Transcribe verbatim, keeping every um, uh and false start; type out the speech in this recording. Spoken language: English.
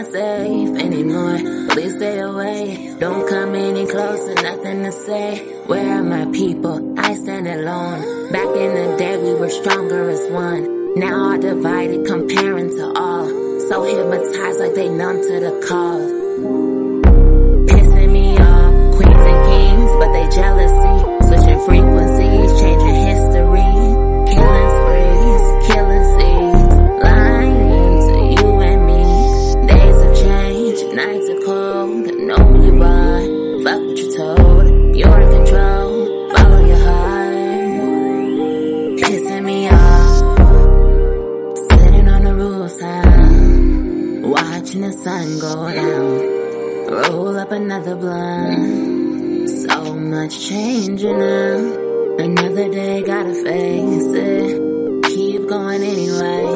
not safe anymore. Please stay away. Don't come any closer, nothing to say. Where are my people? I stand alone. Back in the day we were stronger as one. Now all divided, comparing to all. So hypnotized like they numb to the cause. Pissing me off, queens and kings, but they jealousy. Switching frequencies, changing history. Killing sprees, killing seeds. Lying to you and me. Days have changed, nights are cold. I know who you are, fuck what you're told. You're in control, follow your heart. Pissing me off. Sitting on the rooftop, watching the sun go down. Roll up another blunt. So much changing now. Another day, gotta face it. Keep going anyway.